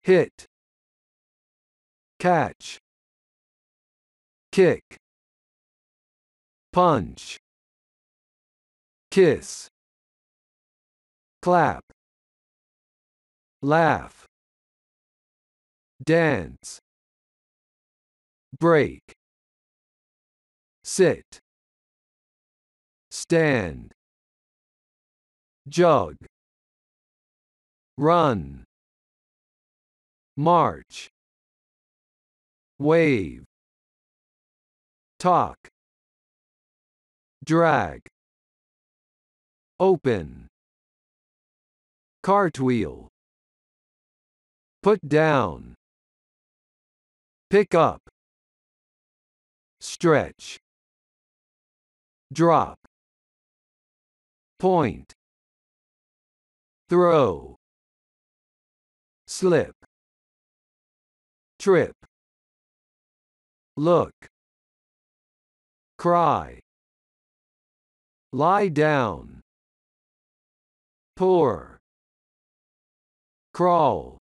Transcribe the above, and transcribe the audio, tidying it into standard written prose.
hit, catch, kick, punch, kiss, clap, laugh, dance, break, sit, stand, jug, run, march, wave, talk, drag, open, cartwheel, put down, pick up, stretch, drop, point, throw, slip, trip, look, cry, lie down, pour, crawl,